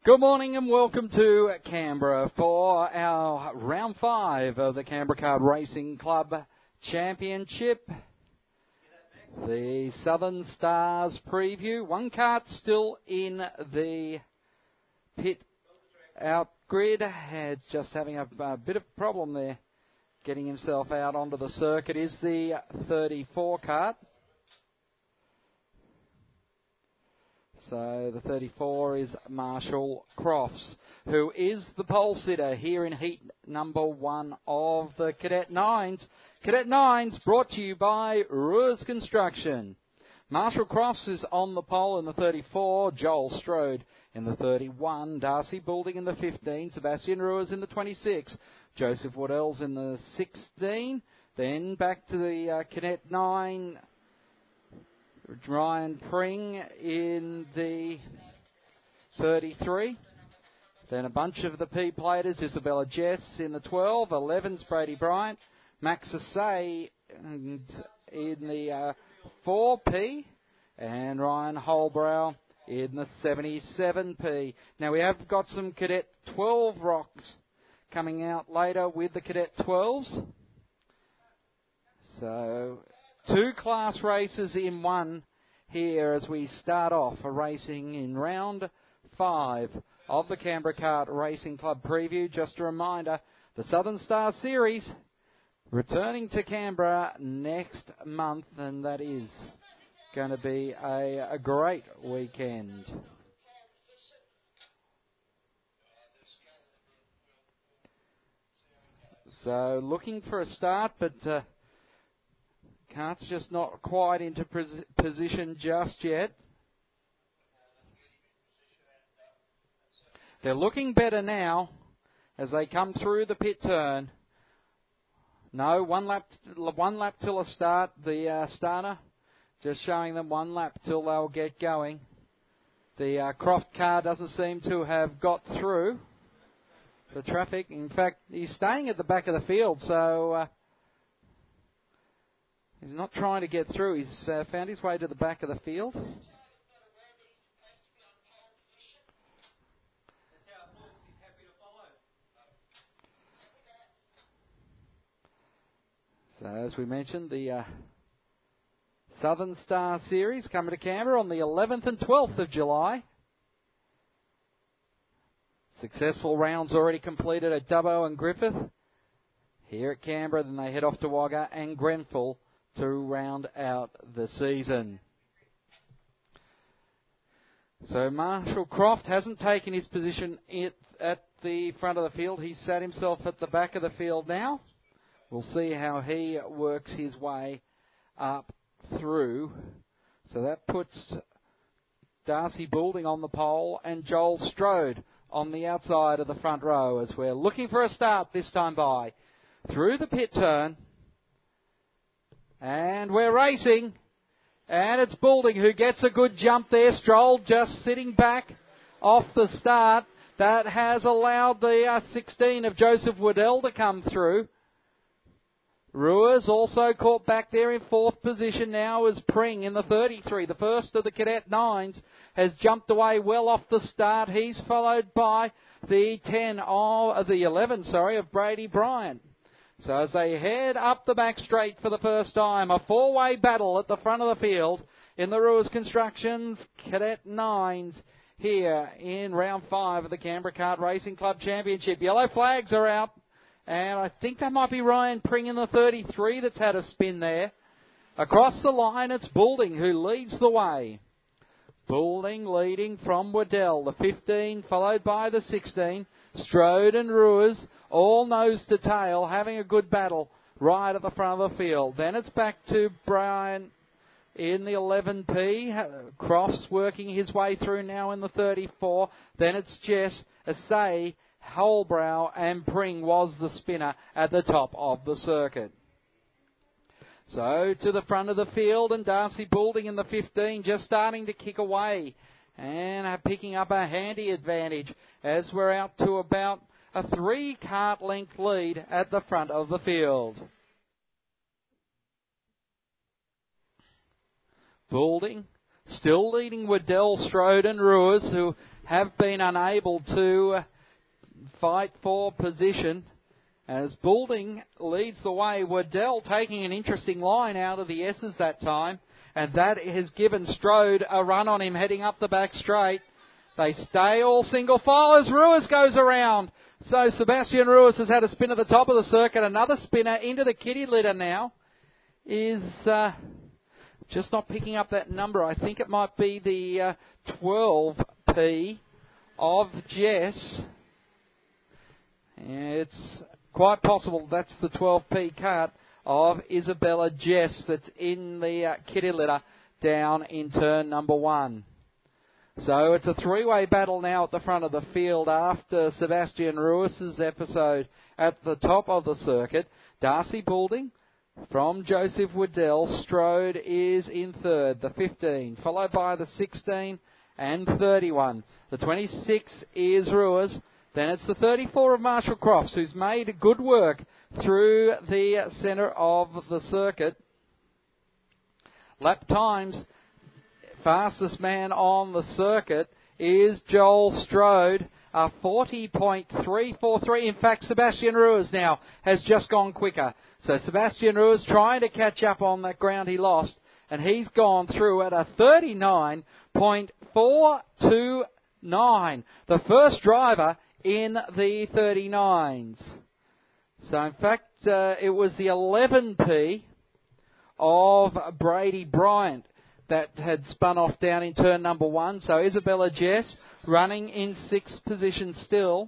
Good morning and welcome to Canberra for our round 5 of the Canberra Kart Racing Club Championship. The Southern Stars preview. One kart still in the pit out grid. It's just having a bit of problem there getting himself out onto the circuit. Is the 34 kart. So the 34 is Marshall Crofts, who is the pole sitter here in heat number 1 of the Cadet 9s. Cadet 9s brought to you by Ruiz Construction. Marshall Crofts is on the pole in the 34, Joel Strode in the 31, Darcy Boulding in the 15, Sebastian Ruiz in the 26, Joseph Waddell's in the 16, then back to the Cadet 9, Ryan Pring in the 33. Then a bunch of the P-platers, Isabella Jess in the 12, 11's Brady Bryant, Max Assay in the 4P, and Ryan Holbrow in the 77P. Now we have got some Cadet 12 rocks coming out later with the Cadet 12s. So 2 class races in 1 here as we start off a racing in round 5 of the Canberra Kart Racing Club preview. Just a reminder, the Southern Star Series returning to Canberra next month, and that is going to be a great weekend. So looking for a start, but kart's just not quite into position just yet. They're looking better now as they come through the pit turn. No, one lap till a start. The starter just showing them 1 lap till they'll get going. The Croft car doesn't seem to have got through the traffic. In fact, he's staying at the back of the field, so he's not trying to get through. He's found his way to the back of the field. So as we mentioned, the Southern Star Series coming to Canberra on the 11th and 12th of July. Successful rounds already completed at Dubbo and Griffith. Here at Canberra, then they head off to Wagga and Grenfell to round out the season. So Marshall Croft hasn't taken his position at the front of the field. He's sat himself at the back of the field now. We'll see how he works his way up through. So that puts Darcy Boulding on the pole and Joel Strode on the outside of the front row as we're looking for a start this time by through the pit turn. And we're racing. And it's Boulding who gets a good jump there. Stroll just sitting back off the start. That has allowed the 16 of Joseph Waddell to come through. Ruiz also caught back there in 4th position now as Pring in the 33. The first of the Cadet 9s has jumped away well off the start. He's followed by the 11 of Brady Bryant. So as they head up the back straight for the first time, a 4-way battle at the front of the field in the Ruiz Construction Cadet 9s here in round 5 of the Canberra Kart Racing Club Championship. Yellow flags are out, and I think that might be Ryan Pring in the 33 that's had a spin there. Across the line, it's Boulding who leads the way. Boulding leading from Waddell, the 15 followed by the 16. Strode and Ruiz all nose to tail, having a good battle right at the front of the field. Then it's back to Brian in the 11P. Crofts working his way through now in the 34. Then it's Jess, Assay, Holbrow and Pring was the spinner at the top of the circuit. So to the front of the field, and Darcy Boulding in the 15 just starting to kick away and picking up a handy advantage as we're out to about a 3-kart length lead at the front of the field. Boulding Still leading Waddell, Strode and Ruiz, who have been unable to fight for position. As Boulding leads the way, Waddell taking an interesting line out of the S's that time. And that has given Strode a run on him heading up the back straight. They stay all single file as Ruiz goes around. So Sebastian Ruiz has had a spin at the top of the circuit. Another spinner into the kitty litter now is just not picking up that number. I think it might be the 12P of Jess. It's quite possible that's the 12P cart of Isabella Jess that's in the kitty litter down in turn number 1. So it's a three-way battle now at the front of the field after Sebastian Ruiz's episode at the top of the circuit. Darcy Boulding from Joseph Waddell. Strode is in third, the 15, followed by the 16 and 31. The 26 is Ruiz. Then it's the 34 of Marshall Crofts, who's made good work through the centre of the circuit. Lap times, fastest man on the circuit is Joel Strode, a 40.343. In fact, Sebastian Ruiz now has just gone quicker. So Sebastian Ruiz trying to catch up on that ground he lost, and he's gone through at a 39.429. The first driver in the 39s. So in fact, it was the 11P of Brady Bryant that had spun off down in turn number 1. So Isabella Jess running in 6th position still.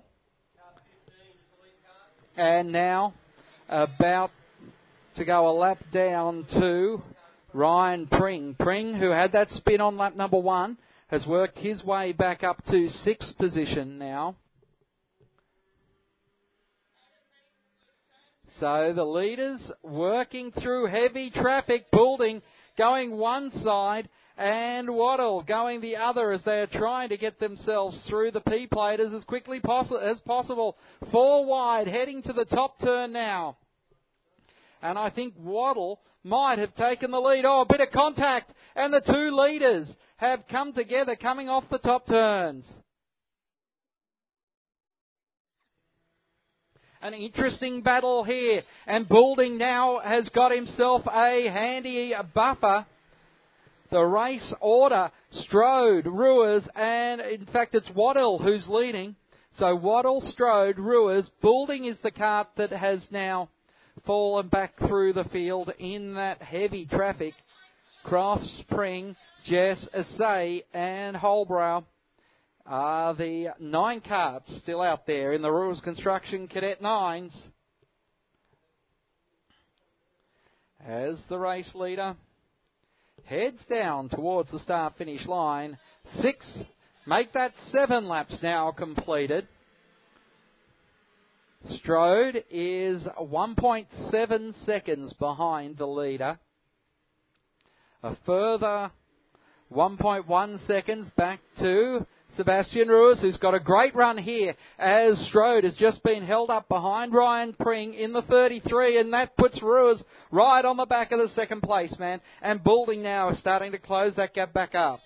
And now about to go a lap down to Ryan Pring. Pring, who had that spin on lap number 1, has worked his way back up to 6th position now. So the leaders working through heavy traffic. Boulding going one side and Waddell going the other as they are trying to get themselves through the P-platers as quickly as possible. 4 wide heading to the top turn now. And I think Waddell might have taken the lead. Oh, a bit of contact. And the two leaders have come together coming off the top turns. An interesting battle here, and Boulding now has got himself a handy buffer. The race order, Strode, Ruiz, and in fact it's Waddell who's leading. So Waddell, Strode, Ruiz, Boulding is the cart that has now fallen back through the field in that heavy traffic. Crofts, Pring, Jess, Assay, and Holbrow are the 9 carts still out there in the Ruiz Construction Cadet 9s. As the race leader heads down towards the start-finish line. 6, make that 7 laps now completed. Strode is 1.7 seconds behind the leader. A further 1.1 seconds back to Sebastian Ruiz, who's got a great run here, as Strode has just been held up behind Ryan Pring in the 33, and that puts Ruiz right on the back of the second place, man. And Boulding now is starting to close that gap back up.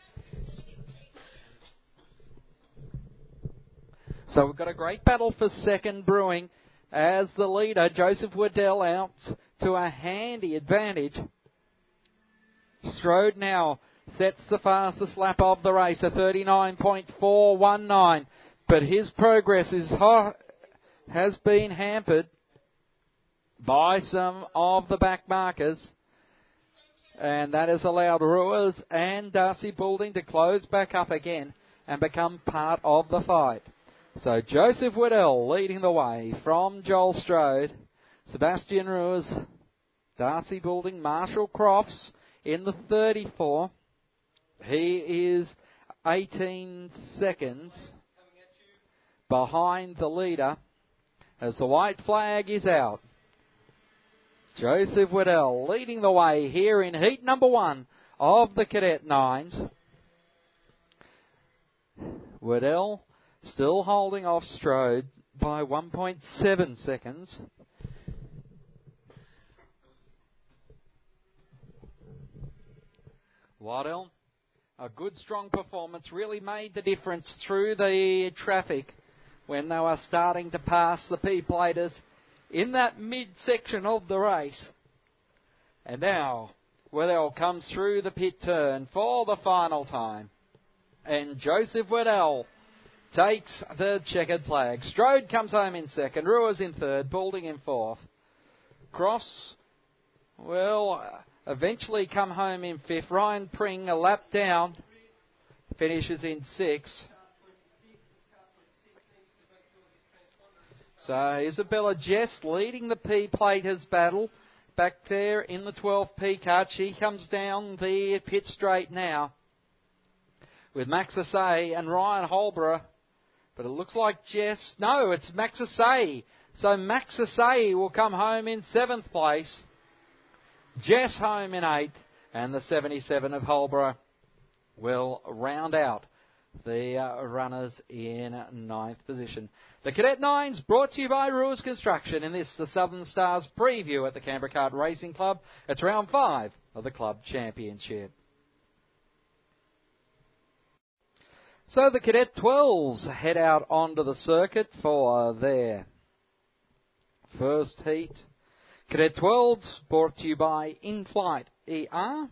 So we've got a great battle for second brewing as the leader, Joseph Waddell, out to a handy advantage. Strode now sets the fastest lap of the race, a 39.419. But his progress has been hampered by some of the back markers. And that has allowed Ruiz and Darcy Boulding to close back up again and become part of the fight. So Joseph Waddell leading the way from Joel Strode, Sebastian Ruiz, Darcy Boulding, Marshall Crofts in the 34. He is 18 seconds behind the leader as the white flag is out. Joseph Waddell leading the way here in heat number 1 of the Cadet 9s. Waddell still holding off Strode by 1.7 seconds. Waddell A good, strong performance really made the difference through the traffic when they were starting to pass the P-platers in that mid-section of the race. And now, Waddell comes through the pit turn for the final time. And Joseph Waddell takes the checkered flag. Strode comes home in second. Ruiz in third. Balding in fourth. Cross will eventually come home in fifth. Ryan Pring a lap down. Finishes in sixth. So Isabella Jest leading the P-platers battle. Back there in the 12P cart. She comes down the pit straight now with Max Assay and Ryan Holborough. But it looks like Jess. No, it's Max Assay. So Max Assay will come home in 7th place. Jess home in 8th. And the 77 of Holborough will round out the runners in 9th position. The Cadet 9s brought to you by Ruiz Construction in this, the Southern Stars preview at the Canberra Kart Racing Club. It's round 5 of the Club Championship. So the Cadet 12s head out onto the circuit for their first heat. Cadet 12s brought to you by In-Flight ER.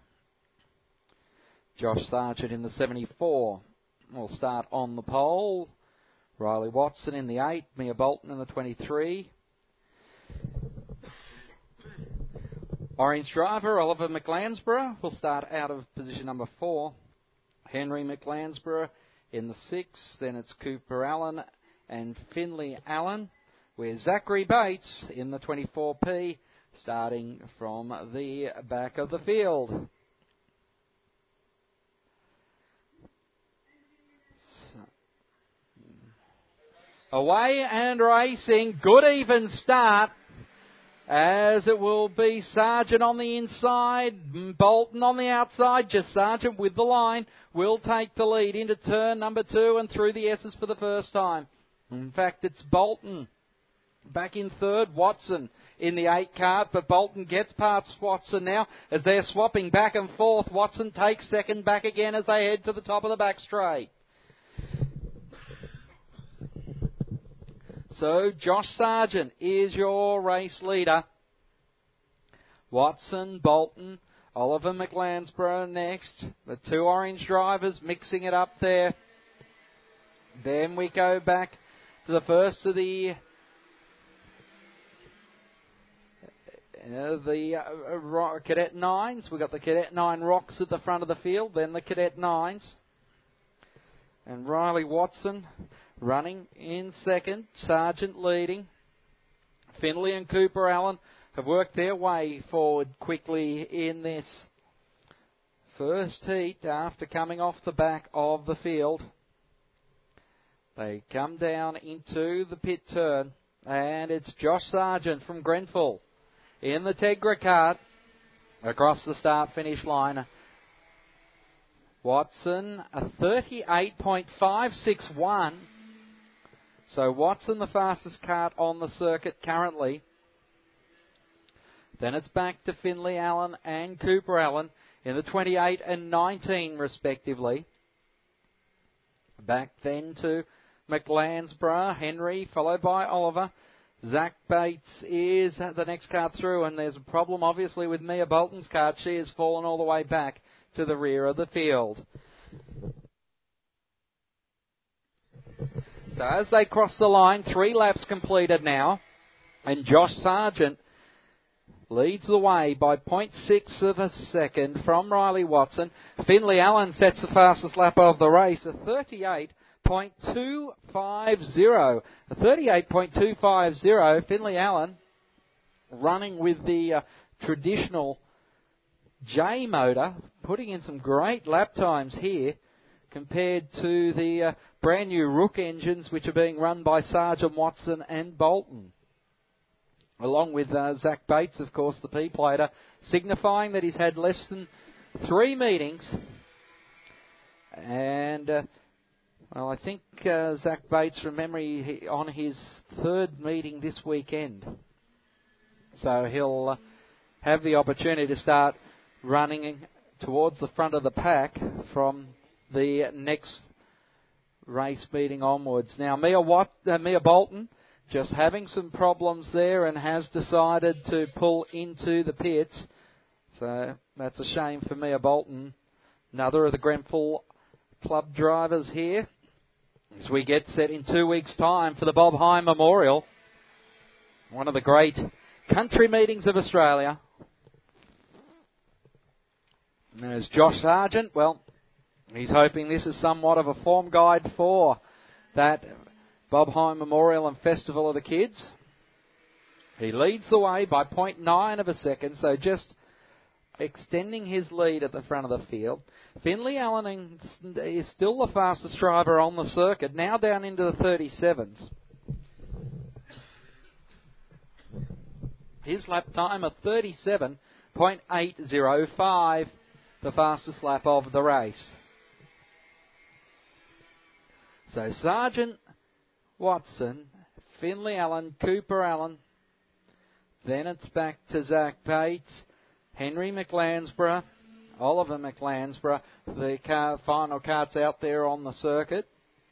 Josh Sargent in the 74 will start on the pole. Riley Watson in the 8, Mia Bolton in the 23. Orange driver Oliver McLansborough will start out of position number 4. Henry McLansborough in the 6. Then it's Cooper Allen and Finley Allen, with Zachary Bates in the 24P starting from the back of the field. Away and racing. Good even start, as it will be Sargent on the inside, Bolton on the outside. Just Sargent with the line will take the lead into turn number 2 and through the S's for the first time. In fact, it's Bolton back in third. Watson in the 8 cart, but Bolton gets past Watson now as they're swapping back and forth. Watson takes second back again as they head to the top of the back straight. So Josh Sargent is your race leader. Watson, Bolton, Oliver McLansborough next. The 2 orange drivers mixing it up there. Then we go back to the first of the Cadet 9s. We've got the Cadet 9 Rocks at the front of the field, then the Cadet 9s. And Riley Watson running in second, Sargent leading. Finley and Cooper Allen have worked their way forward quickly in this first heat after coming off the back of the field. They come down into the pit turn, and it's Josh Sargent from Grenfell in the Tegra kart across the start-finish line. Watson, a 38.561. So Watson, the fastest kart on the circuit currently. Then it's back to Finley Allen and Cooper Allen in the 28 and 19 respectively. Back then to McLansborough, Henry, followed by Oliver. Zach Bates is the next kart through, and there's a problem obviously with Mia Bolton's kart. She has fallen all the way back to the rear of the field. So as they cross the line, 3 laps completed now, and Josh Sargent leads the way by 0.6 of a second from Riley Watson. Finley Allen sets the fastest lap of the race, a 38.250. A 38.250. Finley Allen running with the traditional J motor, putting in some great lap times here compared to the brand new Rook engines which are being run by Sargent, Watson and Bolton. Along with Zach Bates, of course, the P-plater, signifying that he's had less than 3 meetings. And, I think Zach Bates, from memory, on his 3rd meeting this weekend. So he'll have the opportunity to start running towards the front of the pack from the next race meeting onwards. Now, Mia Bolton just having some problems there and has decided to pull into the pits. So that's a shame for Mia Bolton. Another of the Grenfell Club drivers here as we get set in 2 weeks' time for the Bob Hine Memorial. One of the great country meetings of Australia. And there's Josh Sargent. Well, he's hoping this is somewhat of a form guide for that Bob Hine Memorial and Festival of the Kids. He leads the way by 0.9 of a second, so just extending his lead at the front of the field. Finley Allen is still the fastest driver on the circuit, now down into the 37s. His lap time of 37.805, the fastest lap of the race. So Sargent, Watson, Finley Allen, Cooper Allen. Then it's back to Zach Bates, Henry McLansborough, Oliver McLansborough. The final carts out there on the circuit.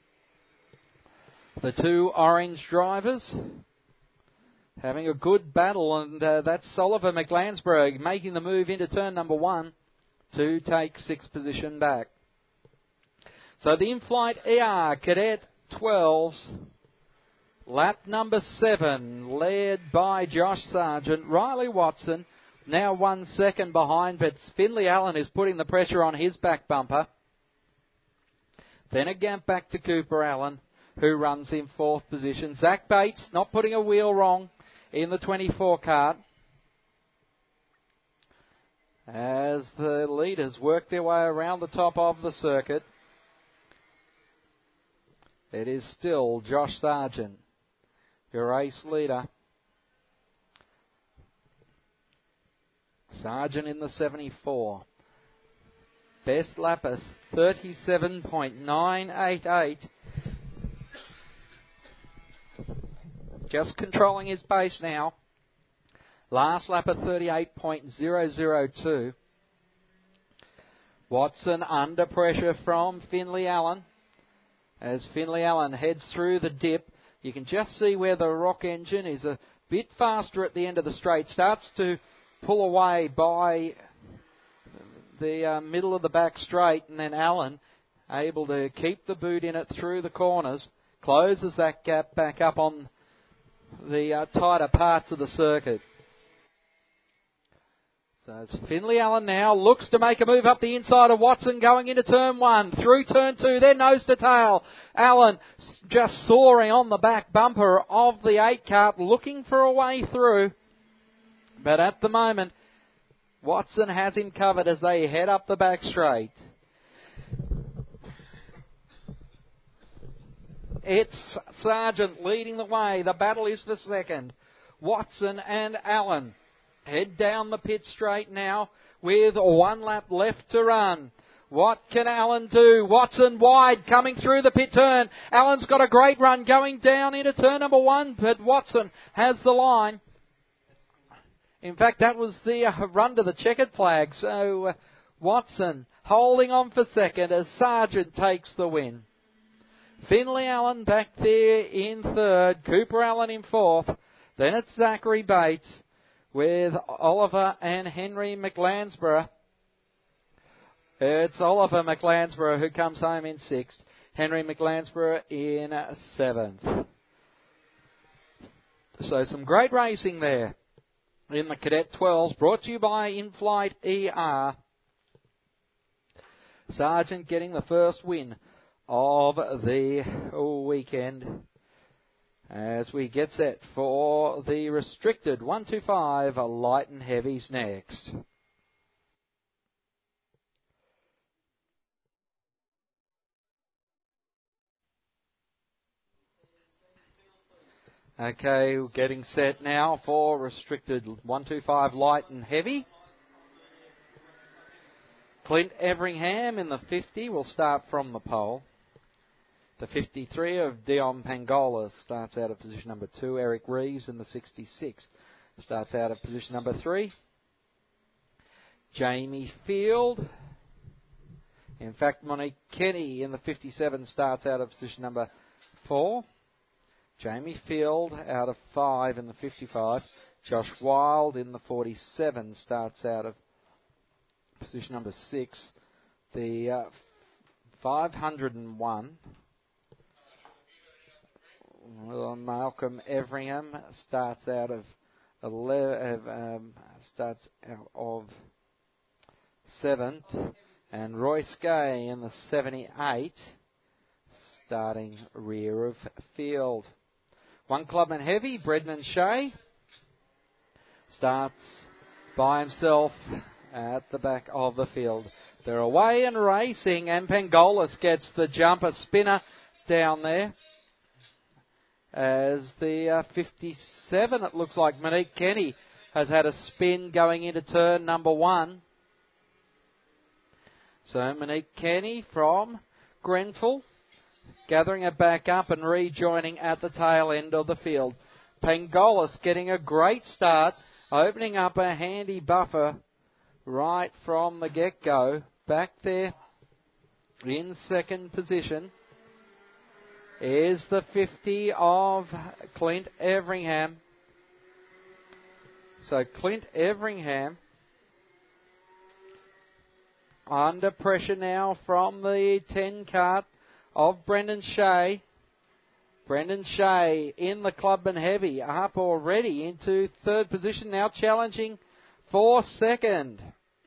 The two orange drivers having a good battle, and that's Oliver McLansborough making the move into turn number 1 to take 6th position back. So the in-flight ER Cadet 12s, lap number 7, led by Josh Sargent. Riley Watson now 1 second behind, but Finley Allen is putting the pressure on his back bumper. Then a gap back to Cooper Allen, who runs in 4th position. Zach Bates not putting a wheel wrong in the 24 kart, as the leaders work their way around the top of the circuit. It is still Josh Sargent, your race leader. Sargent in the 74. Best lap is 37.988. Just controlling his pace now. Last lap at 38.002. Watson under pressure from Finley Allen. As Finley Allen heads through the dip, you can just see where the Rock engine is a bit faster at the end of the straight. Starts to pull away by the middle of the back straight, and then Allen able to keep the boot in it through the corners. Closes that gap back up on the tighter parts of the circuit. So it's Finley Allen now, looks to make a move up the inside of Watson going into turn 1, through turn 2, then nose to tail. Allen just soaring on the back bumper of the 8 kart, looking for a way through. But at the moment, Watson has him covered as they head up the back straight. It's Sargent leading the way. The battle is for second. Watson and Allen head down the pit straight now with 1 lap left to run. What can Allen do? Watson wide coming through the pit turn. Allen's got a great run going down into turn number 1, but Watson has the line. In fact, that was the run to the checkered flag. So Watson holding on for second as Sargent takes the win. Finley Allen back there in 3rd. Cooper Allen in 4th. Then it's Zachary Bates with Oliver and Henry McLansborough. It's Oliver McLansborough who comes home in 6th. Henry McLansborough in 7th. So some great racing there in the Cadet 12s, brought to you by In-Flight ER. Sargent getting the first win of the weekend as we get set for the restricted 125 light and heavies next. Okay, getting set now for restricted 125 light and heavy. Clint Everingham in the 50 will start from the pole. The 53 of Dion Pangola starts out of position number 2. Eric Reeves in the 66 starts out of position number 3. Jamie Field In fact, Monique Kenny in the 57 starts out of position number 4. Jamie Field out of 5 in the 55. Josh Wild in the 47 starts out of position number 6. The 501. Malcolm Everingham starts out of 7th, and Royce Gay in the 78, starting rear of field. One Clubman Heavy, Brendan Shea, starts by himself at the back of the field. They're away and racing, and Pangolis gets the jumper spinner down there. As the 57, it looks like Monique Kenny has had a spin going into turn number 1. So Monique Kenny from Grenfell gathering it back up and rejoining at the tail end of the field. Pangolis getting a great start, opening up a handy buffer right from the get-go. Back there in second position is the 50 of Clint Everingham. So Clint Everingham under pressure now from the 10 cart of Brendan Shea. Brendan Shea in the Clubman Heavy, up already into third position, now challenging for second.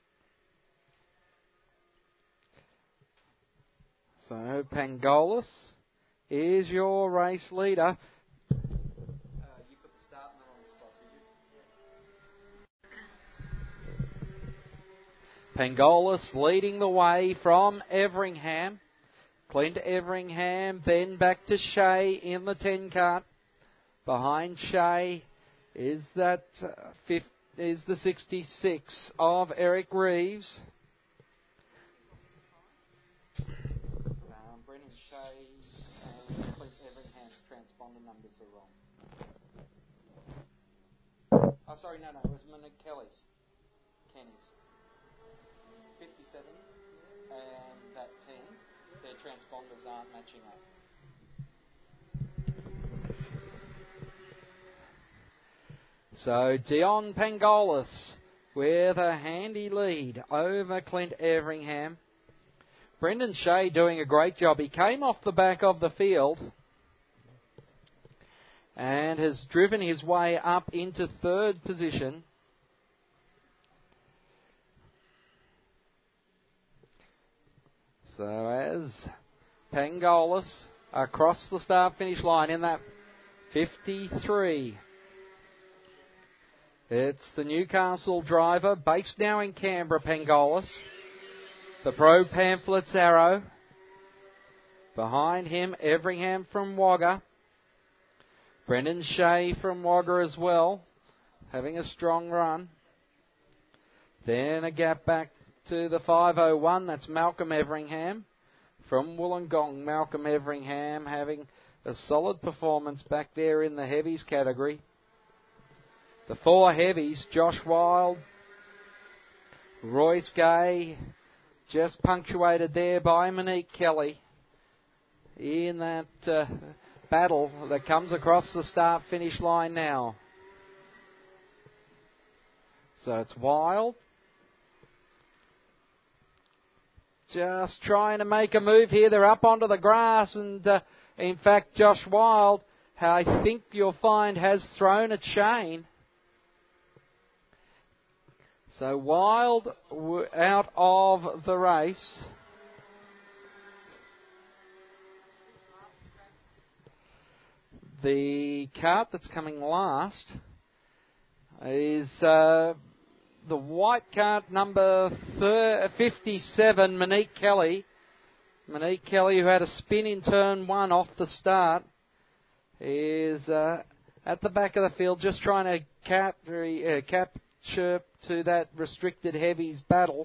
So Pangolis is your race leader. You put the start in the wrong spot, did you? Pangolis leading the way from Everingham. Clint Everingham, then back to Shea in the 10 cart. Behind Shea is that is the 66 of Eric Reeves. Brennan Shea's and Clint Everingham's transponder numbers are wrong. Oh, sorry, no, it was Monique Kenny's. 57 and that 10. Their transponders aren't matching up. So Dion Pangolis with a handy lead over Clint Everingham. Brendan Shea doing a great job. He came off the back of the field and has driven his way up into third position. So as Pangolis across the start-finish line in that 53. It's the Newcastle driver, based now in Canberra, Pangolis. The Pro Pamphlets Arrow. Behind him, Everingham from Wagga. Brendan Shea from Wagga as well, having a strong run. Then a gap back to the 501, that's Malcolm Everingham. From Wollongong, Malcolm Everingham having a solid performance back there in the heavies category. The 4 heavies, Josh Wild, Royce Gay, just punctuated there by Monique Kelly in that battle that comes across the start-finish line now. So it's Wild, just trying to make a move here. They're up onto the grass, and in fact, Josh Wild, I think you'll find, has thrown a chain. So Wild out of the race. The cart that's coming last is the white cart number 57, Monique Kelly. Monique Kelly, who had a spin in turn 1 off the start, is at the back of the field just trying to capture to that restricted heavies battle.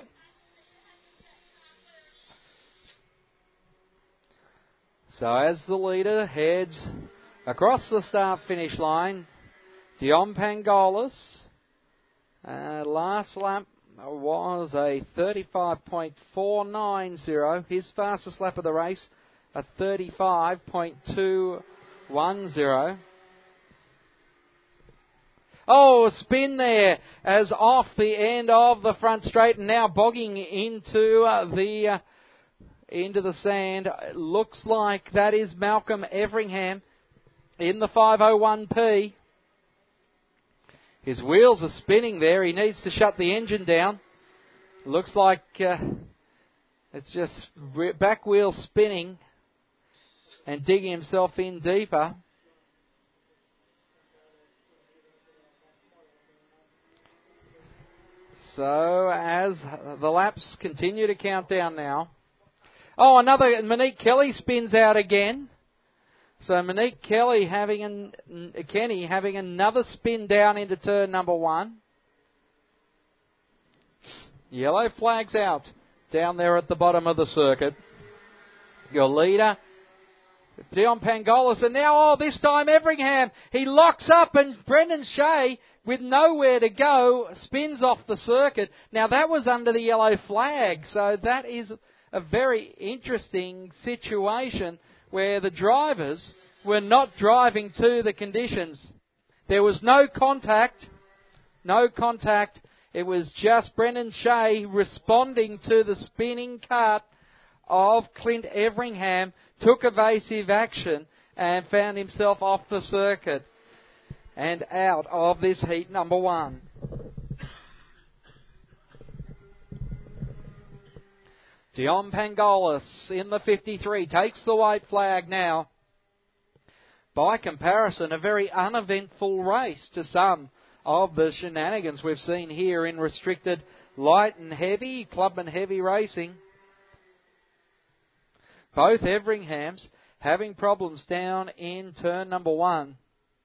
So as the leader heads across the start-finish line, Dion Pangolis. Last lap was a 35.490. His fastest lap of the race, a 35.210. Oh, a spin there as off the end of the front straight and now bogging into the sand. Looks like that is Malcolm Everingham in the 501P. His wheels are spinning there. He needs to shut the engine down. Looks like it's just back wheel spinning and digging himself in deeper. So as the laps continue to count down now. Oh, another Monique Kelly spins out again. So Monique Kelly Kenny having another spin down into turn number 1. Yellow flags out down there at the bottom of the circuit. Your leader, Dion Pangolis, and now, this time Everingham. He locks up and Brendan Shea, with nowhere to go, spins off the circuit. Now that was under the yellow flag, so that is a very interesting situation where the drivers were not driving to the conditions. There was no contact. It was just Brendan Shea responding to the spinning cut of Clint Everingham, took evasive action and found himself off the circuit and out of this heat number 1. Dion Pangolis in the 53 takes the white flag now. By comparison, a very uneventful race to some of the shenanigans we've seen here in restricted light and heavy, clubman heavy racing. Both Everinghams having problems down in turn number 1.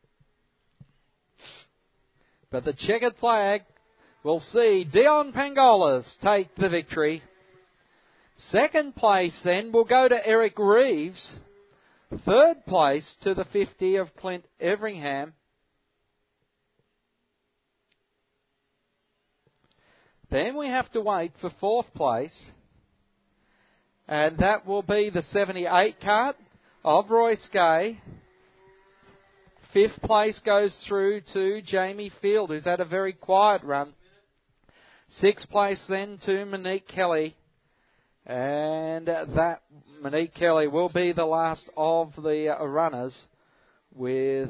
But the checkered flag will see Dion Pangolis take the victory. Second place then will go to Eric Reeves. Third place to the 50 of Clint Everingham. Then we have to wait for fourth place. And that will be the 78 cart of Royce Gay. Fifth place goes through to Jamie Field, who's had a very quiet run. Sixth place then to Monique Kelly. And that Monique Kelly will be the last of the runners, with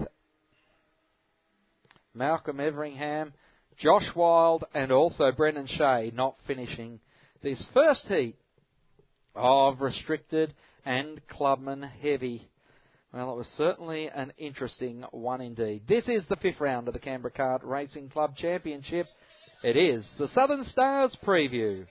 Malcolm Everingham, Josh Wild and also Brendan Shea not finishing this first heat of restricted and clubman heavy. Well, it was certainly an interesting one indeed. This is the 5th round of the Canberra Kart Racing Club Championship. It is the Southern Stars preview.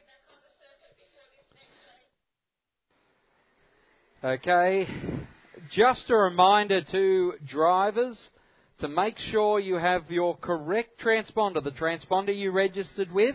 Okay, just a reminder to drivers to make sure you have your correct transponder, the transponder you registered with,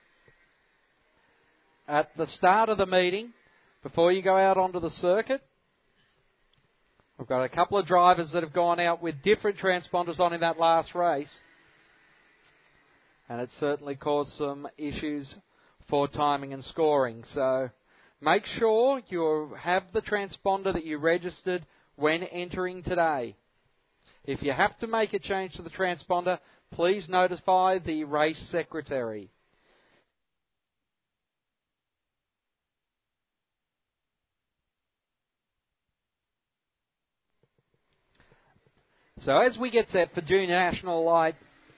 at the start of the meeting before you go out onto the circuit. We've got a couple of drivers that have gone out with different transponders on in that last race, and it certainly caused some issues for timing and scoring. So make sure you have the transponder that you registered when entering today. If you have to make a change to the transponder, please notify the race secretary. So as we get set for Junior National Light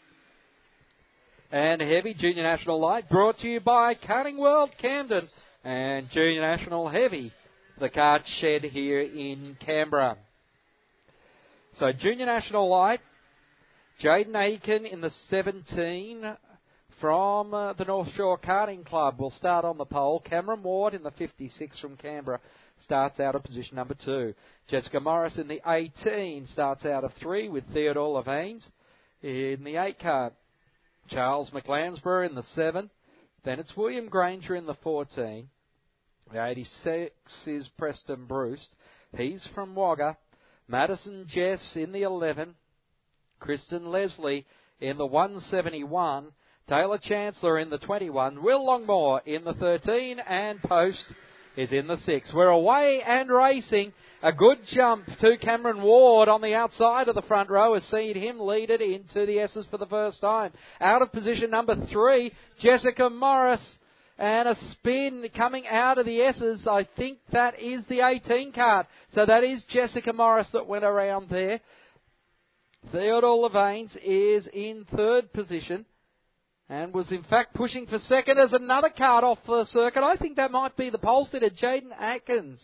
and Heavy, Junior National Light brought to you by Karting World Camden and Junior National Heavy, the kart shed here in Canberra. So Junior National Light, Jaden Aiken in the 17 from the North Shore Karting Club will start on the pole. Cameron Ward in the 56 from Canberra starts out of position number 2. Jessica Morris in the 18 starts out of 3 with Theodore Levanes in the 8 car. Charles McLansborough in the 7. Then it's William Granger in the 14. The 86 is Preston Bruce. He's from Wagga. Madison Jess in the 11. Kristen Leslie in the 171. Taylor Chancellor in the 21. Will Longmore in the 13. And Post is in the 6. We're away and racing. A good jump to Cameron Ward on the outside of the front row has seen him lead it into the S's for the first time. Out of position number 3, Jessica Morris. And a spin coming out of the S's. I think that is the 18 cart. So that is Jessica Morris that went around there. Theodore Levains is in 3rd position and was in fact pushing for 2nd as another cart off the circuit. I think that might be the pole sitter, Jaden Atkins.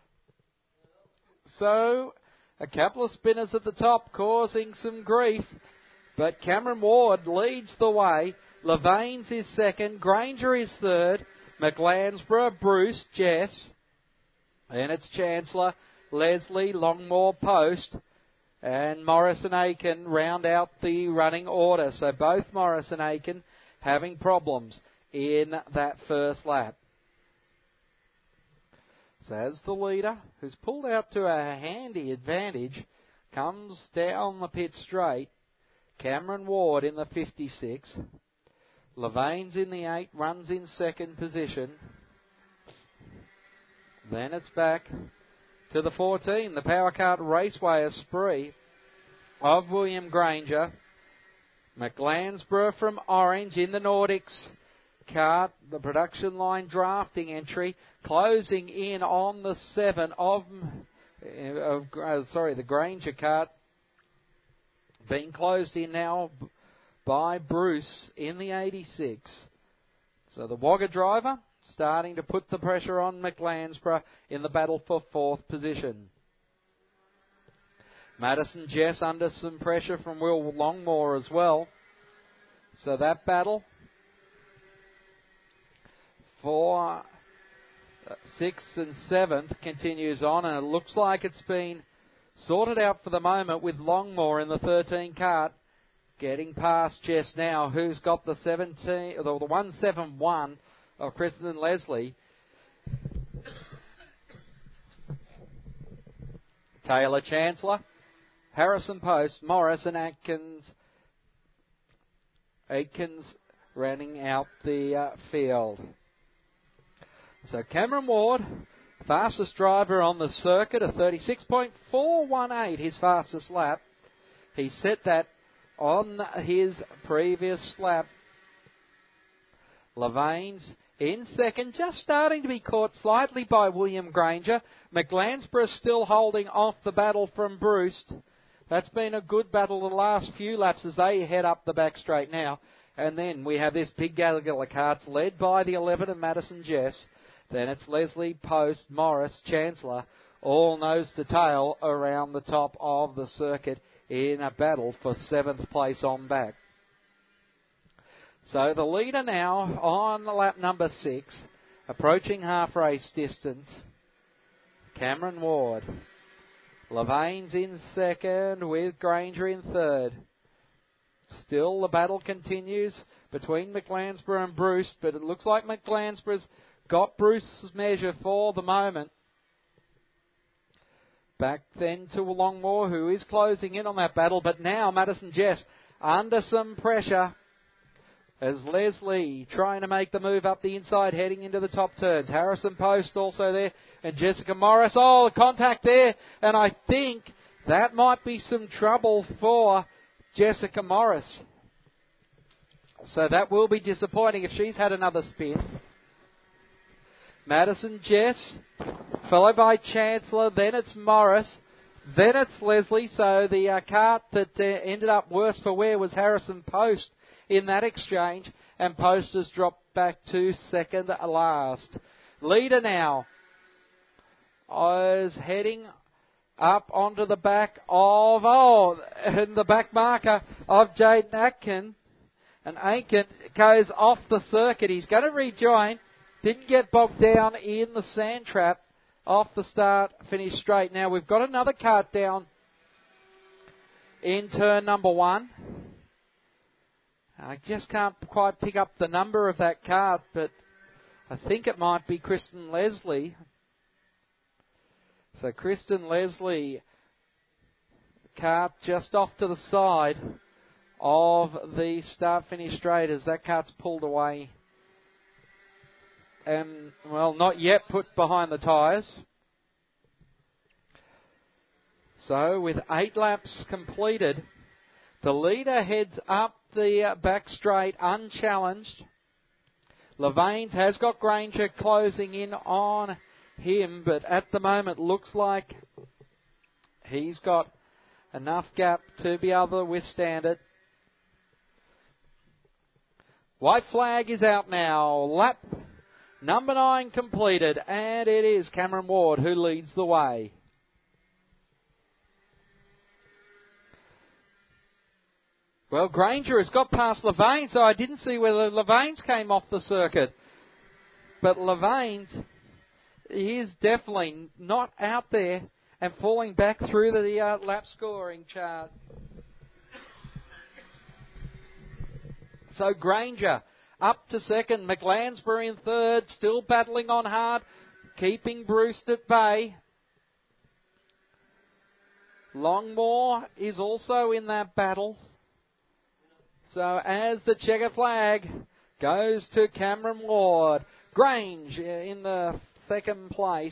So a couple of spinners at the top causing some grief. But Cameron Ward leads the way. Levains is 2nd. Granger is 3rd. McLansborough, Bruce, Jess. And it's Chancellor, Leslie, Longmore, Post. And Morris and Aiken round out the running order. So both Morris and Aiken having problems in that first lap. So as the leader, who's pulled out to a handy advantage, comes down the pit straight, Cameron Ward in the 56. Levains in the 8, runs in 2nd position. Then it's back to the 14, the Power Cart Raceway Esprit of William Granger. McLansborough from Orange in the Nordics cart, the production line drafting entry, closing in on the 7 the Granger cart, being closed in now by Bruce in the 86. So the Wagga driver starting to put the pressure on McLansborough in the battle for 4th position. Madison Jess under some pressure from Will Longmore as well. So that battle for 6th and 7th continues on, and it looks like it's been sorted out for the moment with Longmore in the 13 cart getting past Jess now, who's got the 171 of Kristen Leslie. Taylor Chancellor, Harrison Post, Morris and Atkins running out the field. So Cameron Ward, fastest driver on the circuit, a 36.418, his fastest lap. He set that on his previous lap. Levains in 2nd, just starting to be caught slightly by William Granger. McLansborough still holding off the battle from Bruce. That's been a good battle the last few laps as they head up the back straight now. And then we have this big gaggle of carts led by the 11 of Madison Jess. Then it's Leslie, Post, Morris, Chancellor, all nose to tail around the top of the circuit in a battle for 7th place on back. So the leader now on lap number 6, approaching half race distance, Cameron Ward. Levains in 2nd with Granger in 3rd. Still the battle continues between McLansborough and Bruce, but it looks like McLansborough's got Bruce's measure for the moment. Back then to Longmore, who is closing in on that battle, but now Madison Jess under some pressure as Leslie trying to make the move up the inside, heading into the top turns. Harrison Post also there, and Jessica Morris. Oh, contact there, and I think that might be some trouble for Jessica Morris. So that will be disappointing if she's had another spin. Madison Jess, followed by Chancellor, then it's Morris, then it's Leslie. So the cart that ended up worse for wear was Harrison Post in that exchange, and Post has dropped back to 2nd last. Leader now is heading up onto the back of, and the back marker of Jaden Atkin. And Aiken goes off the circuit. He's going to rejoin. Didn't get bogged down in the sand trap off the start, finished straight. Now we've got another cart down in turn number 1. I just can't quite pick up the number of that cart, but I think it might be Kristen Leslie. So Kristen Leslie, cart just off to the side of the start-finish straight as that cart's pulled away. And, well, not yet put behind the tyres. So, with 8 laps completed, the leader heads up the back straight unchallenged. Levains has got Granger closing in on him, but at the moment looks like he's got enough gap to be able to withstand it. White flag is out now. Lap number 9 completed, and it is Cameron Ward who leads the way. Well, Granger has got past Levains, so I didn't see whether Levains came off the circuit. But Levains is definitely not out there and falling back through the lap scoring chart. So Granger up to second, McLansbury in third, still battling on hard, keeping Bruce at bay. Longmore is also in that battle. So as the checker flag goes to Cameron Ward, Grange in the second place.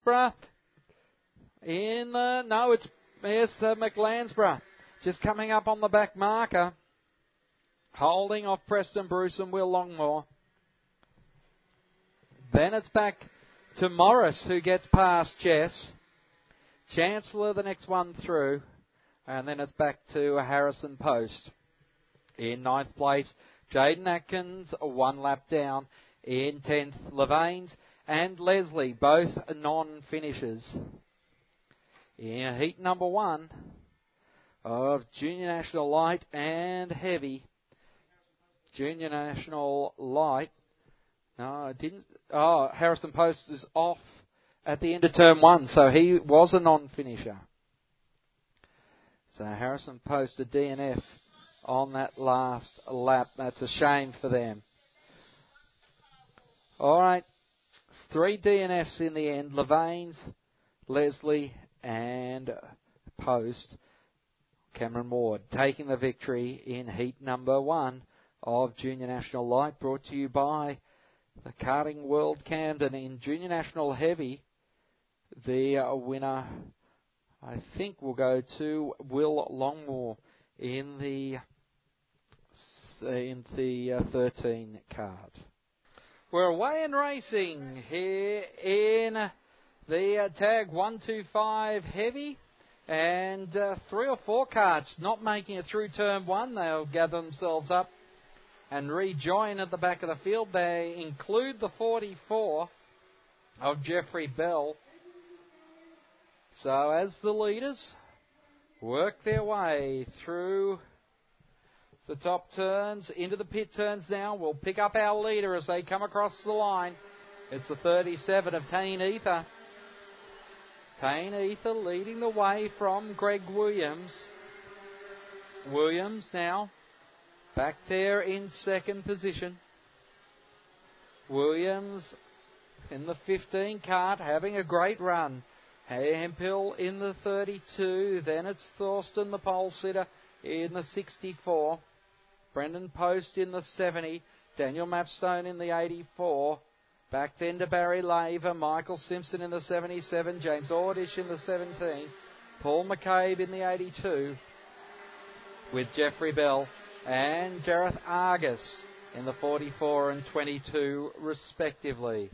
It's McLansbury just coming up on the back marker, holding off Preston Bruce and Will Longmore. Then it's back to Morris, who gets past Jess. Chancellor the next one through, and then it's back to Harrison Post. In 9th place, Jaden Atkins, 1 lap down. In 10th, Levains and Leslie, both non-finishers. In heat number 1 of Junior National Light and Heavy. Junior National Light. No, it didn't. Oh, Harrison Post is off at the end of turn 1, so he was a non-finisher. So Harrison Post, a DNF on that last lap. That's a shame for them. All right, 3 DNFs in the end. Levains, Leslie, and Post. Cameron Ward taking the victory in heat number 1 of Junior National Light, brought to you by the Karting World Camden. In Junior National Heavy, the winner, I think, will go to Will Longmore in the 13 card. We're away and racing here in the Tag 125 Heavy, and 3 or 4 carts not making it through turn 1. They'll gather themselves up and rejoin at the back of the field. They include the 44 of Jeffrey Bell. So as the leaders work their way through the top turns, into the pit turns now, we'll pick up our leader as they come across the line. It's the 37 of Tane Ether. Tane Ether leading the way from Greg Williams. Williams now back there in second position. Williams in the 15 cart having a great run. Hemphill in the 32. Then it's Thorsten, the pole sitter, in the 64. Brendan Post in the 70. Daniel Mapstone in the 84. Back then to Barry Laver. Michael Simpson in the 77. James Ordish in the 17. Paul McCabe in the 82. With Jeffrey Bell and Gareth Argus in the 44 and 22 respectively.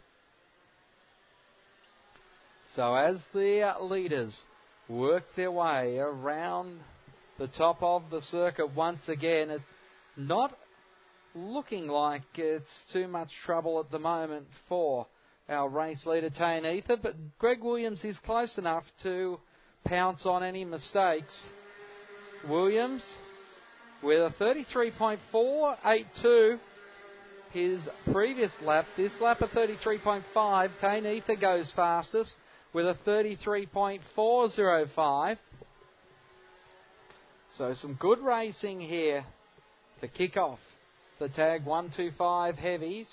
So as the leaders work their way around the top of the circuit once again, it's not looking like it's too much trouble at the moment for our race leader Tane Ether, but Greg Williams is close enough to pounce on any mistakes. Williams with a 33.482. His previous lap, this lap a 33.5. Tane Ether goes fastest with a 33.405. So some good racing here to kick off the Tag 125 Heavies.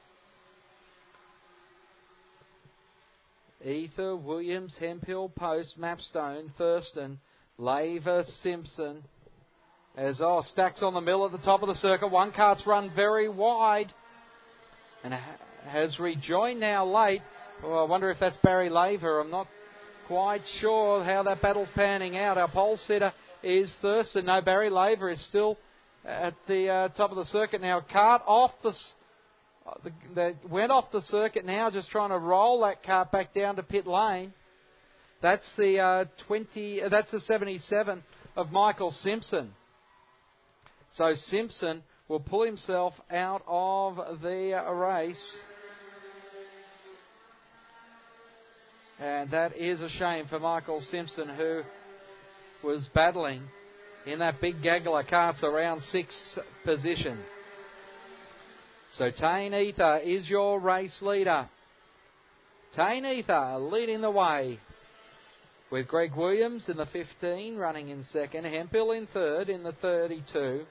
Ether, Williams, Hemphill, Post, Mapstone, Thurston, Laver, Simpson, As Stacks on the mill at the top of the circuit. One cart's run very wide and has rejoined now late. Well, I wonder if that's Barry Laver. I'm not quite sure how that battle's panning out. Our pole sitter is Thurston. No, Barry Laver is still at the top of the circuit now. Cart off that went off the circuit now, just trying to roll that cart back down to pit lane. That's the 77 of Michael Simpson. So Simpson will pull himself out of the race. And that is a shame for Michael Simpson, who was battling in that big gaggle of carts around 6th position. So Tane Ether is your race leader. Tane Ether leading the way, with Greg Williams in the 15 running in second, Hemphill in third in the 32.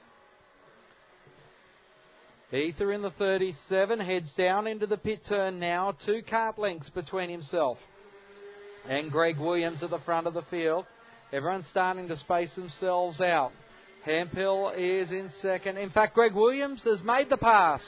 Ether in the 37 heads down into the pit turn now, 2 cart lengths between himself and Greg Williams at the front of the field. Everyone's starting to space themselves out. Hemphill is in second. In fact, Greg Williams has made the pass.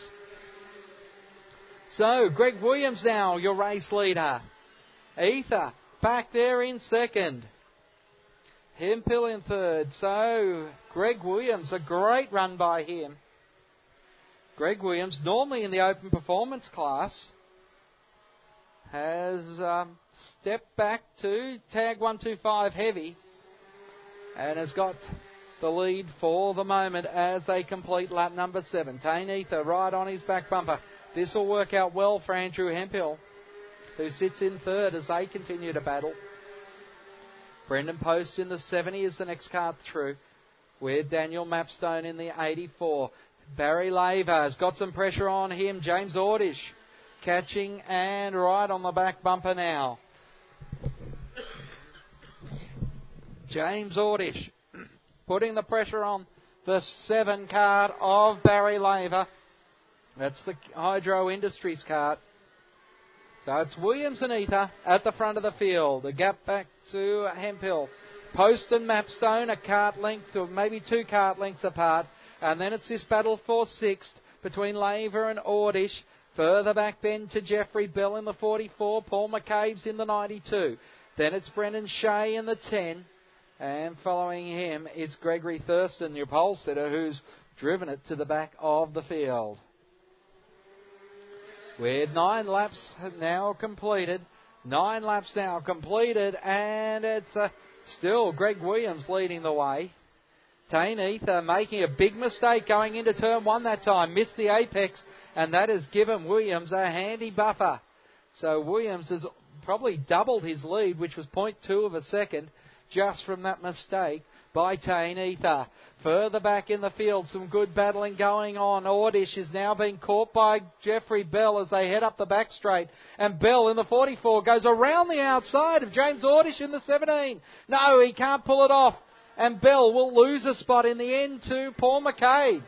So, Greg Williams now, your race leader. Ether back there in second. Hemphill in third. So, Greg Williams, a great run by him. Greg Williams, normally in the open performance class, has stepped back to tag 125 heavy and has got the lead for the moment as they complete lap number 7. Tane Ether right on his back bumper. This will work out well for Andrew Hemphill, who sits in third as they continue to battle. Brendan Post in the 70 is the next cart through, with Daniel Mapstone in the 84. Barry Laver has got some pressure on him. James Ordish catching and right on the back bumper now. James Ordish putting the pressure on the 7 cart of Barry Laver. That's the Hydro Industries cart. So it's Williams and Ether at the front of the field. The gap back to Hemphill. Post and Mapstone a cart length or maybe 2 cart lengths apart. And then it's this battle for 6th between Laver and Ordish. Further back then to Jeffrey Bell in the 44. Paul McCabe's in the 92. Then it's Brendan Shea in the 10. And following him is Gregory Thurston, your pole sitter, who's driven it to the back of the field. With 9 laps now completed. 9 laps now completed. And it's still Greg Williams leading the way. Tane Ether making a big mistake going into turn 1 that time. Missed the apex. And that has given Williams a handy buffer. So Williams has probably doubled his lead, which was 0.2 of a second, just from that mistake by Tane Ether. Further back in the field, some good battling going on. Ordish is now being caught by Jeffrey Bell as they head up the back straight. And Bell in the 44 goes around the outside of James Ordish in the 17. No, he can't pull it off. And Bell will lose a spot in the end to Paul McCabe.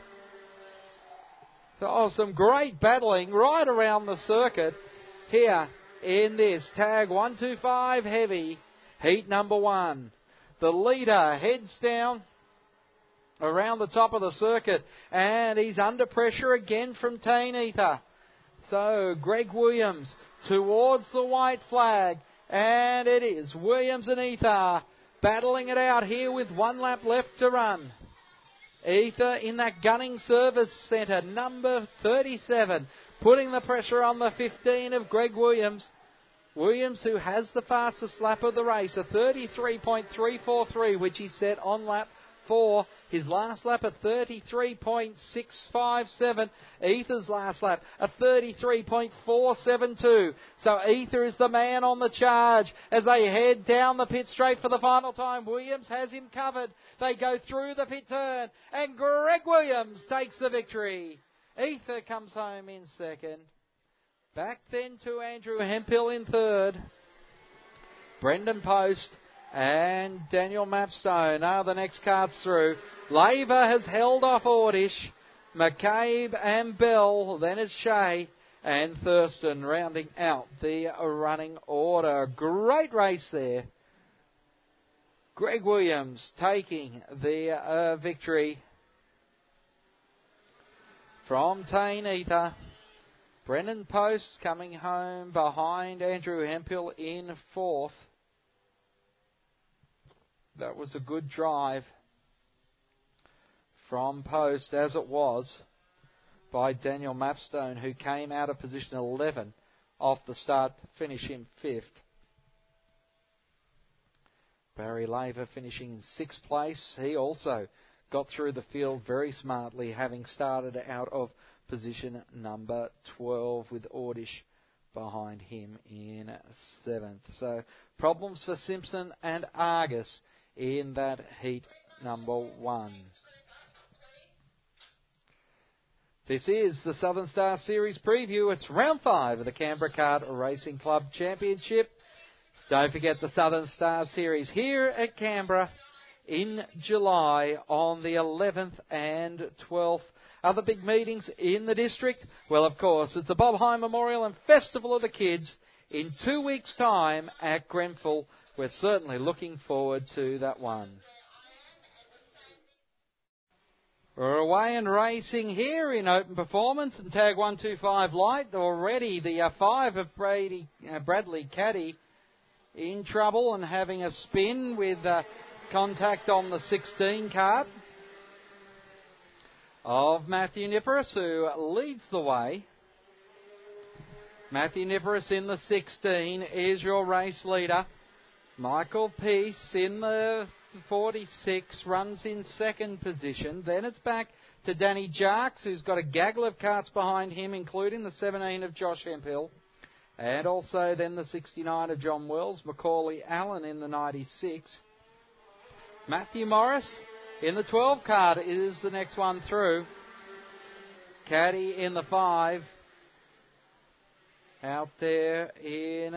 So, some great battling right around the circuit here in this tag 125 heavy. Heat number 1. The leader heads down around the top of the circuit, and he's under pressure again from Tane Ether. So Greg Williams towards the white flag, and it is Williams and Ether battling it out here with 1 lap left to run. Ether in that gunning service centre, number 37, putting the pressure on the 15 of Greg Williams. Williams, who has the fastest lap of the race, a 33.343, which he set on lap 4. His last lap, a 33.657. Ether's last lap, a 33.472. So Ether is the man on the charge as they head down the pit straight for the final time. Williams has him covered. They go through the pit turn, and Greg Williams takes the victory. Ether comes home in second. Back then to Andrew Hemphill in third. Brendan Post and Daniel Mapstone are the next carts through. Laver has held off Ordish. McCabe and Bell. Then it's Shea and Thurston rounding out the running order. Great race there. Greg Williams taking the victory from Tane Ether. Brendan Post coming home behind Andrew Hemphill in fourth. That was a good drive from Post, as it was by Daniel Mapstone, who came out of position 11 off the start to finish in fifth. Barry Laver finishing in sixth place. He also got through the field very smartly, having started out of position number 12 with Ordish behind him in seventh. So problems for Simpson and Argus in that heat number 1. This is the Southern Star Series preview. It's round 5 of the Canberra Kart Racing Club Championship. Don't forget the Southern Star Series here at Canberra in July on the 11th and 12th. Other big meetings in the district? Well, of course, it's the Bob Hine Memorial and Festival of the Kids in 2 weeks' time at Grenfell. We're certainly looking forward to that one. We're away and racing here in open performance and tag 125 light. Already the 5 of Bradley Caddy in trouble and having a spin with contact on the 16 cart of Matthew Niparis, who leads the way. Matthew Niparis in the 16 is your race leader. Michael Peace in the 46 runs in second position. Then it's back to Danny Jarks, who's got a gaggle of carts behind him, including the 17 of Josh Hemphill. And also then the 69 of John Wells, Macaulay Allen in the 96. Matthew Morris in the 12 card is the next one through. Caddy in the 5. Out there in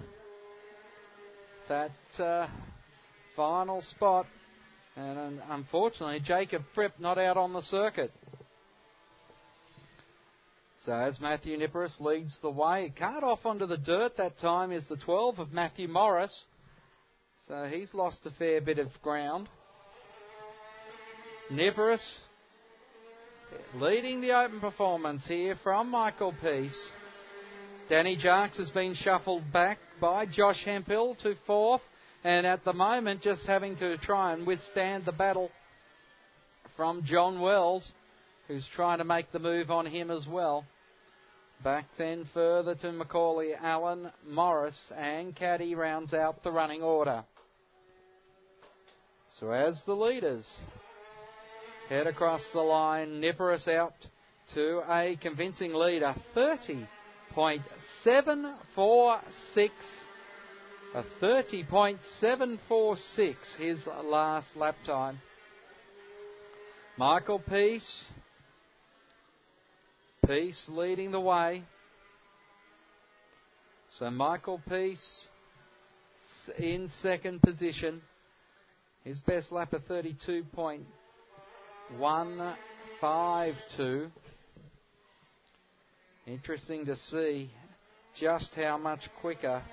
that final spot. And unfortunately, Jacob Fripp not out on the circuit. So as Matthew Niparis leads the way, cart off onto the dirt that time is the 12 of Matthew Morris. So he's lost a fair bit of ground. Niparis leading the open performance here from Michael Peace. Danny Jarks has been shuffled back by Josh Hemphill to fourth, and at the moment just having to try and withstand the battle from John Wells, who's trying to make the move on him as well. Back then further to Macaulay Allen, Morris and Caddy rounds out the running order. So as the leaders head across the line, Niparis out to a convincing leader, 30.746. A 30.746 his last lap time. Michael Peace leading the way. So Michael Peace in second position. His best lap of 32.152. Interesting to see just how much quicker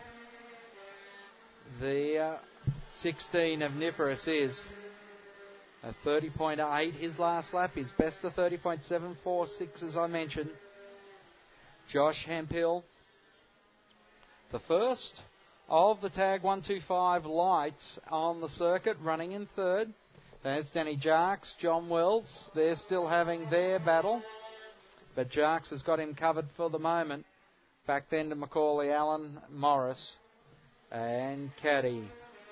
the 16 of Niparis is. A 30.8 his last lap. His best of 30.746 as I mentioned. Josh Hemphill, the first of the tag 125 lights on the circuit, running in third. There's Danny Jarks, John Wells. They're still having their battle, but Jarks has got him covered for the moment. Back then to Macaulay Allen, Morris and Caddy.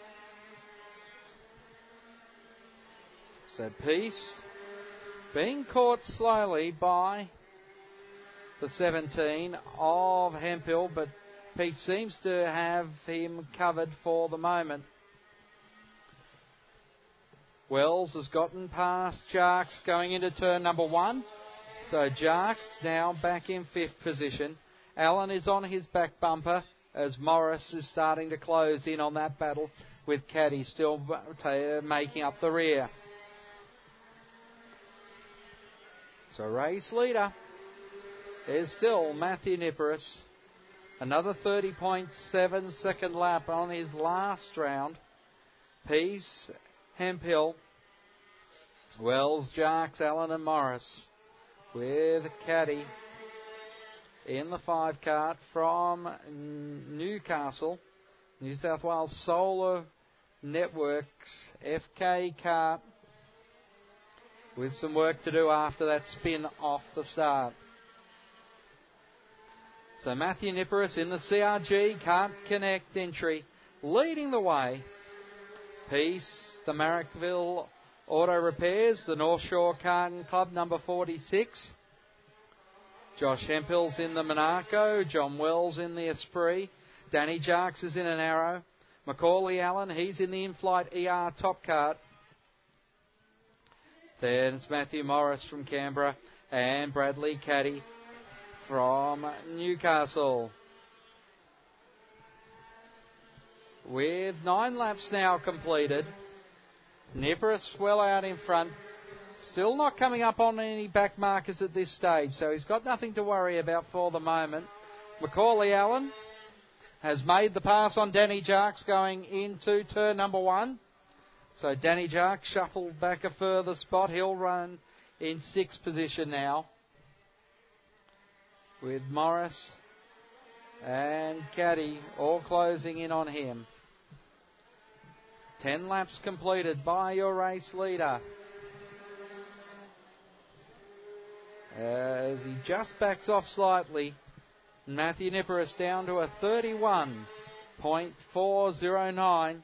So Peace being caught slowly by the 17 of Hemphill, but Pete seems to have him covered for the moment. Wells has gotten past Jarks going into turn number 1. So Jarks now back in fifth position. Allen is on his back bumper as Morris is starting to close in on that battle with Caddy still making up the rear. So race leader is still Matthew Niparis. Another 30.7 second lap on his last round. Peace, Hemphill, Wells, Jarks, Allen and Morris with Caddy in the 5 cart from Newcastle, New South Wales Solar Networks FK cart with some work to do after that spin off the start. So Matthew Niparis in the CRG, can't connect entry, leading the way. Peace, the Marrickville Auto Repairs, the North Shore Carton Club, number 46. Josh Hemphill's in the Monaco, John Wells in the Esprit, Danny Jarks is in an Arrow, Macaulay Allen, he's in the in-flight ER Top Cart. Then it's Matthew Morris from Canberra and Bradley Caddy from Newcastle. With 9 laps now completed, Niparis well out in front, still not coming up on any back markers at this stage, so he's got nothing to worry about for the moment. Macaulay Allen has made the pass on Danny Jarks going into turn number 1. So Danny Jarks shuffled back a further spot. He'll run in 6th position now, with Morris and Caddy all closing in on him. 10 laps completed by your race leader, as he just backs off slightly. Matthew Niparis down to a 31.409.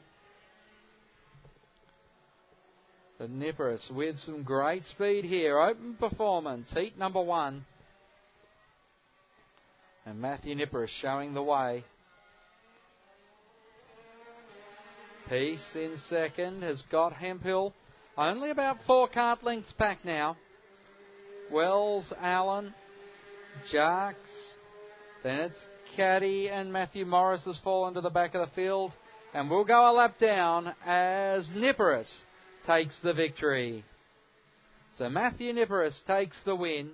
The Niparis with some great speed here. Open performance, heat number 1. And Matthew Niparis showing the way. Peace in second has got Hemphill. Only about 4 cart lengths back now. Wells, Allen, Jarks. Then it's Caddy and Matthew Morris has fallen to the back of the field. And we'll go a lap down as Niparis takes the victory. So Matthew Niparis takes the win.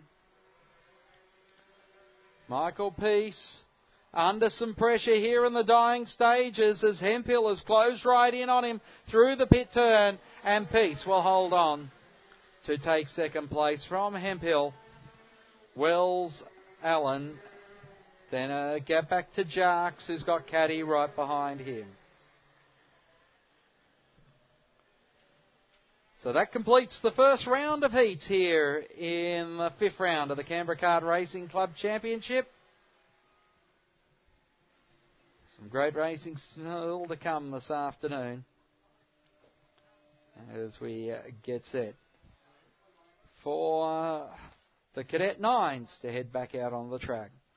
Michael Peace under some pressure here in the dying stages as Hemphill has closed right in on him through the pit turn, and Peace will hold on to take second place from Hemphill. Wells, Allen, then a gap back to Jarks, who's got Caddy right behind him. So that completes the first round of heats here in the 5th round of the Canberra Kart Racing Club Championship. Some great racing still to come this afternoon as we get set for the Cadet 9s to head back out on the track.